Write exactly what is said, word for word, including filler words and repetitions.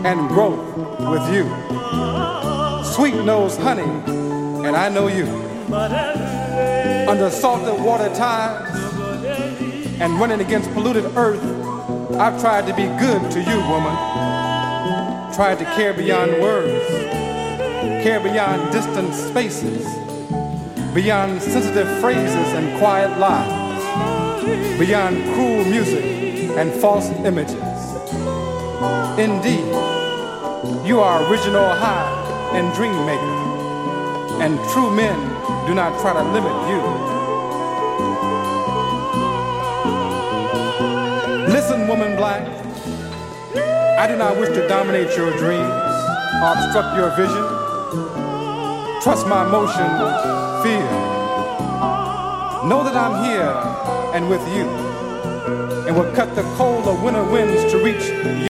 and growth with you. Sweet-nosed honey, and I know you. Under salted water tides and running against polluted earth, I've tried to be good to you, woman. Tried to care beyond words, care beyond distant spaces, beyond sensitive phrases and quiet lies, beyond cruel music and false images. Indeed, you are original high and dream maker, and true men do not try to limit you. Listen, woman black, I do not wish to dominate your dreams or obstruct your vision. Trust my motion, feel. Know that I'm here and with you, and will cut the cold of winter winds to reach you.